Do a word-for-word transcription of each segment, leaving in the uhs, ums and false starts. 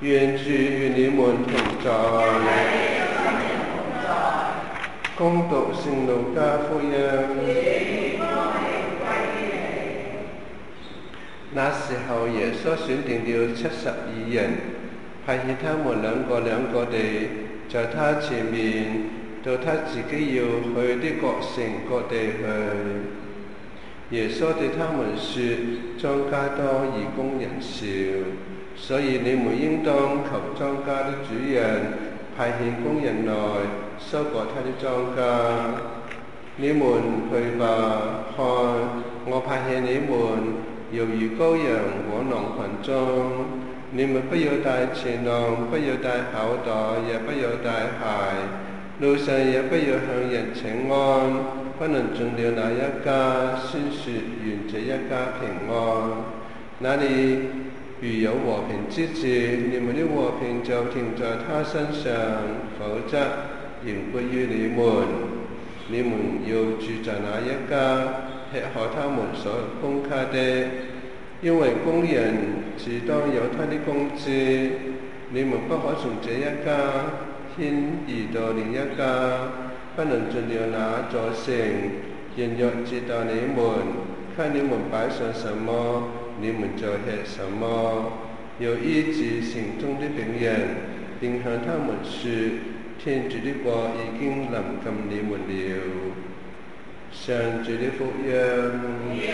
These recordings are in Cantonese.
願主與你們同在。恭讀聖路加福音。那時候，耶穌選定了七十二人，派遣他們兩個兩個地在他前面，到他自己要去的各城各地去。耶穌對他們說：莊稼多，義工人少，所以你們應當求莊稼的主人派遣工人來收割他的莊稼。你們去吧，看，我派遣你們猶如羔羊往狼群中。你們不要帶錢囊，不要帶口袋，也不要帶鞋，路上也不要向人請安，不能進了哪一家，先說願這一家平安。那裡如有和平之子，你們的和平就停在他身上，否則仍歸於你們。你們要住在哪一家，吃喝他們所供給的，因為工人自當有他的工資。你們不可從這一家遷移到另一家，不能進了那座城，人若接待你們，看你們擺上什麼，你們就吃什麼。又醫治城中的病人，並向他們說：天主的國已經臨近你們了。上主的福音。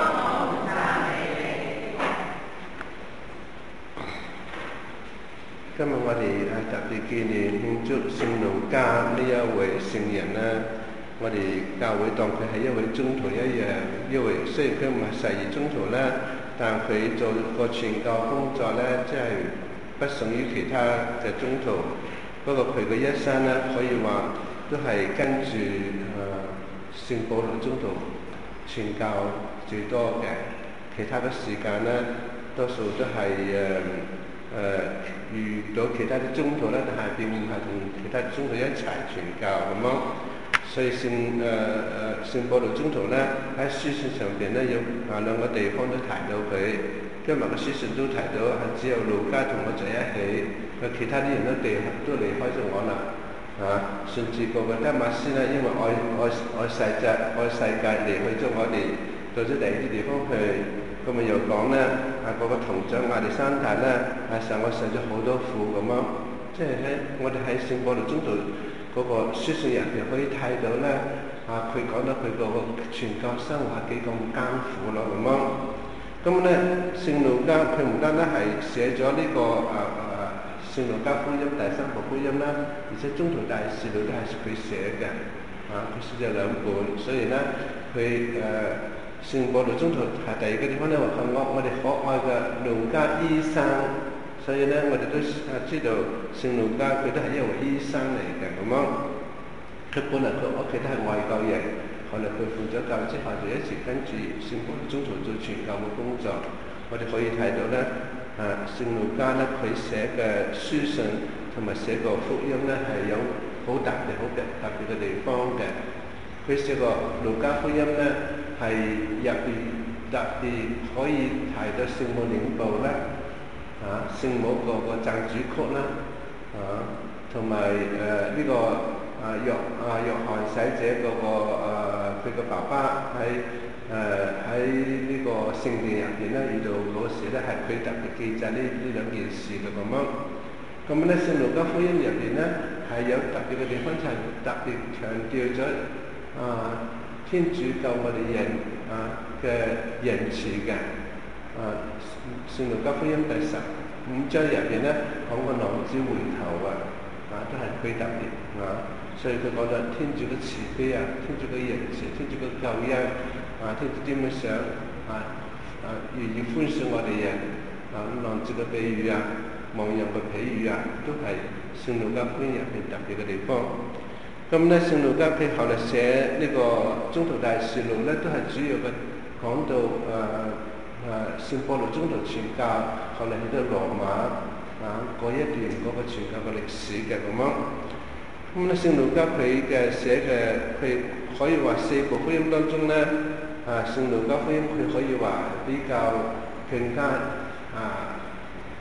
今日我哋係特別紀念慶祝聖路加呢一位聖人啦。我哋教會當佢係一位宗徒一樣，因為雖然佢唔係誓義宗徒啦，但佢做個傳教工作咧，即係不屬於其他嘅宗徒。不過佢嘅一生咧，可以話都係跟住誒聖保祿宗徒傳教最多嘅，其他嘅時間咧，多數都係誒誒遇到其他啲宗徒咧，但係並唔係同其他宗徒一齊傳教咁樣。所以聖誒誒聖保祿宗徒咧，喺書信上邊咧，有啊兩個地方都提到佢。今日嘅書信都提到係只有路加同我在一起，其他啲人都離都離開咗我啦。啊，甚至個個德馬斯咧，因為愛愛愛世界愛世界離開咗我哋，到咗第二啲地方去。咁咪又講咧，啊嗰個銅匠亞歷山大咧，係受我受咗好多苦咁樣。即係咧，我哋喺聖保祿宗徒嗰個書信入邊可以睇到咧，啊佢講到佢嗰個傳教生活係幾咁艱苦咯咁樣。咁咧，聖路加佢唔單單係寫咗呢個啊啊聖路加福音第三部福音啦，而且宗徒大事錄都係佢寫嘅，啊佢寫咗兩本，所以咧佢誒聖保祿宗徒係第二個地方咧話我我哋可愛嘅路加醫生，所以咧我哋都啊知道聖路加佢都係一位醫生嚟嘅咁樣。佢本來佢屋企都係外教人。後來佢換咗教之後，就一直跟住聖保祿宗徒做傳教嘅工作。我哋可以睇到咧，啊聖路加咧佢寫嘅書信同埋寫個福音咧係有好特別、好特特別嘅地方嘅。佢寫個路加福音咧係入邊特別可以提到聖母領報啦，啊聖母個個讚主曲啦，啊同埋誒呢個。啊約啊約翰洗者嗰、那個佢個、呃、爸爸喺誒喺呢個聖殿入邊咧遇到嗰時咧係佢特別記載呢呢兩件事嘅咁樣。咁咧聖路加福音入邊咧係有特別嘅地方，就係特別強調咗啊天主救我哋人啊嘅仁慈嘅。啊聖路加福音第十五章入邊咧講個浪子回頭啊，啊都係佢特別啊。所以佢講到天主嘅慈悲啊，天主嘅仁慈，天主嘅救恩啊，天主點樣想啊啊願意寬恕我哋人啊，浪子嘅比喻啊，亡羊嘅比喻啊，都係聖路加福音入邊特別嘅地方。咁咧，聖路加佢後嚟寫呢個宗徒大事錄咧，都係主要嘅講到誒誒聖保祿宗徒傳教，後嚟去到羅馬啊嗰一段嗰個傳教嘅歷史嘅咁樣。咁咧，聖路加佢嘅寫嘅，佢可以話四部福音當中咧，啊，聖路加福音佢可以話比較更加啊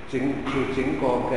整調整過嘅誒誒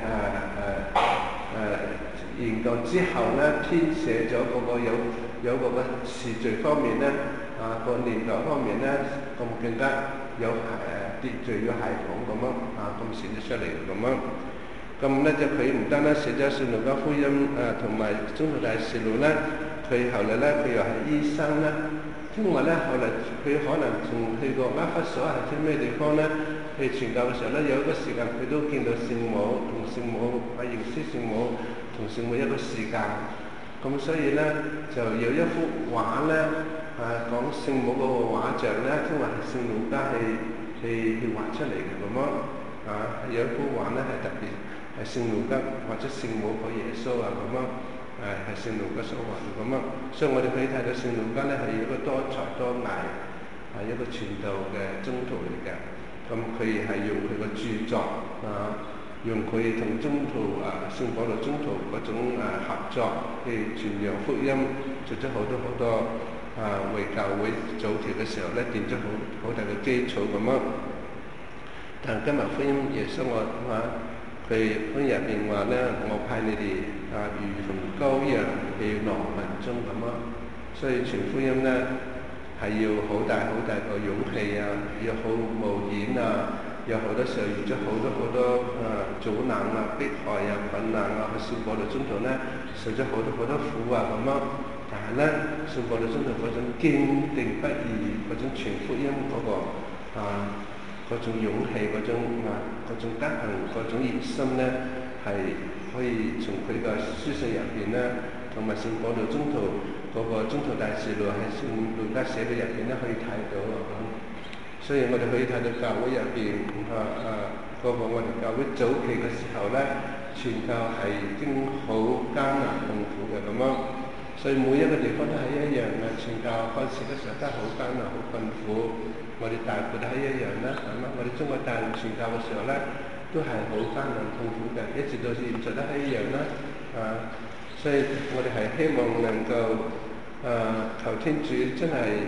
誒研究之後咧，編寫咗嗰個有有嗰個次序方面咧，啊個年代方面咧，咁更加有誒秩序有系統咁樣啊，咁寫咗出嚟咁樣。咁咧就佢唔單單寫咗《聖路加福音》誒同埋《宗徒大事錄》咧，佢後來咧佢又係醫生啦。因為咧後來佢可能從去過厄弗所係啲咩地方咧，去傳教嘅時候咧，有一個時間佢都見到聖母，同聖母啊認識聖母，同聖母一個時間。咁所以咧就有一幅畫咧，啊講聖母嗰個畫像咧，因為係聖路加去去去畫出嚟嘅咁樣。啊有一幅畫咧係特別係聖路加或者聖母個耶穌啊咁樣。誒係聖路加所畫嘅咁啊，所以我哋可以睇到聖路加咧係一個多才多藝，係一個傳道嘅宗徒嚟嘅。咁佢係用佢個著作啊，用佢同宗徒啊聖保羅宗徒嗰種誒合作去傳揚福音，做咗好多好多啊為教會早期嘅時候咧，奠咗好好大嘅基礎咁啊。但今日福音耶穌我啊〜佢福音入邊話咧，我派你哋啊如同羔羊去狼群中咁啊，所以傳福音咧係要好大好大個勇氣啊，要好冒險啊，有好多時候遇咗好多好多啊阻難啊、迫害啊、困難啊，聖保羅宗徒咧受咗好多好多苦啊咁啊，但係咧聖保羅宗徒嗰種堅定不移、嗰種傳福音嗰、那個啊。嗰種勇氣、嗰種啊、嗰種德行、嗰種熱心咧，係可以從佢嘅書信入邊咧，同埋聖保羅宗徒嗰個宗徒大事錄喺聖路加寫嘅入邊咧，可以睇到啊。所以我哋可以睇到教會入邊啊啊嗰、嗰個我哋教會早期嘅時候咧，傳教係已經好艱難痛苦嘅咁樣。所以每一個地方都係一樣嘅，傳教開始嘅時候都係好艱難、好困苦。我哋大埔都係一樣啦，係嘛？我哋中國大陸傳教嘅時候咧，都係好艱難痛苦嘅，一直到現在都係一樣啦。啊，所以我哋係希望能夠啊求天主真係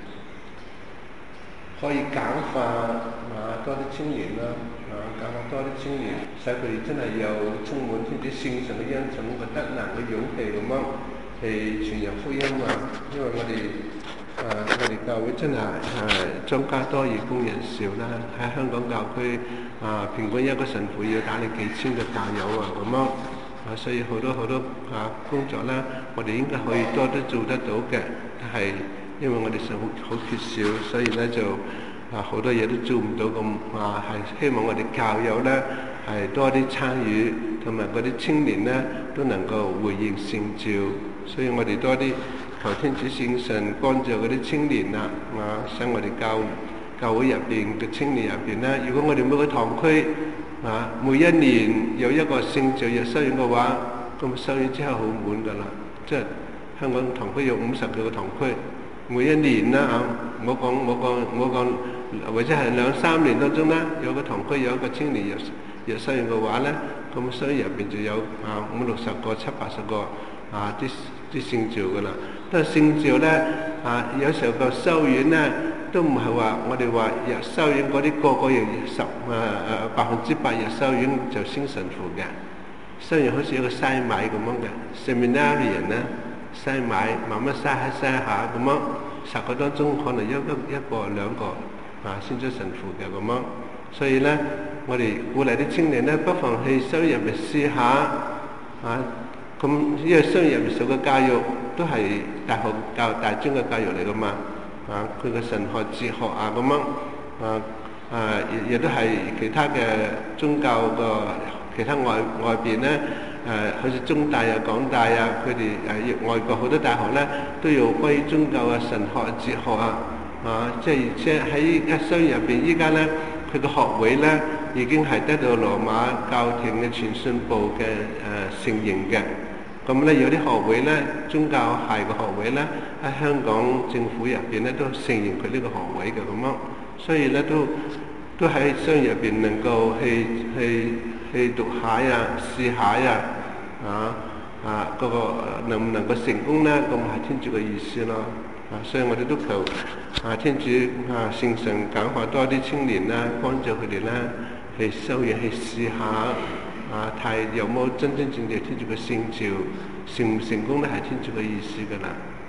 可以簡化啊多啲青年啦，啊簡化多啲青年，使佢哋真係有充滿天主聖神嘅恩寵、個德能嘅勇氣咁樣去傳揚福音啊！因為我哋。誒、呃，我哋教會真係誒莊家多義工人少啦，喺香港教區啊、呃，平均一個神父要打理幾千個教友啊，咁樣啊，所以好多好多啊工作啦，我哋應該可以多啲做得到嘅，但係因為我哋神父好缺少，所以咧就啊好多嘢都做唔到咁啊，係希望我哋教友咧係多啲參與，同埋嗰啲青年咧都能夠回應聖召，所以我哋多啲。求天主聖神幫助嗰啲青年啊，啊，使我哋教教會入邊嘅青年入邊咧，如果我哋每個堂區啊，每一年有一個聖召日修院嘅話，咁修院之後好滿噶啦。即係香港堂區有五十幾個堂區，每一年啦啊，唔好講唔好講唔好講，或者係兩三年當中咧，有個堂區有一個青年日日修院嘅話咧，咁修院入邊就有啊五六十個、七八十個啊啲啲聖召噶啦。都係聖召咧，啊有時候個修院咧都唔係話我哋話入修院嗰啲個個人十啊啊百分之百入修院就升神父嘅，修院好似一個篩米咁樣嘅 seminarian 咧，篩米慢慢篩下篩下咁樣，十個當中可能一一一個兩個啊升咗神父嘅咁樣，所以咧我哋鼓勵啲青年咧，不妨去修院入面試下啊。咁因為修院入面受嘅教育都係大學教大專嘅教育嚟噶嘛，啊佢嘅神學哲學啊咁樣，啊啊亦亦都係其他嘅宗教個其他外外邊咧，誒、啊、好似中大啊、港大啊，佢哋誒外國好多大學咧都有關於宗教啊、神學啊、哲學啊，啊即係而且喺一修院入邊依家咧，佢個學位咧已經係得到羅馬教廷嘅傳信部嘅誒承認嘅。咁咧有啲學位咧，宗教系嘅學位咧，喺香港政府入邊咧都承認佢呢個學位嘅咁樣，所以咧都都喺商業入邊能夠去去去讀下呀、試下呀，啊啊嗰、那個能唔能夠成功咧？咁係天主嘅意思咯，啊，所以我哋都求啊天主啊聖神感化多啲青年啦，幫助佢哋啦， 去修養去試下啊，睇有冇真真正正天主嘅聖召，成唔成功咧係天主嘅意思㗎啦。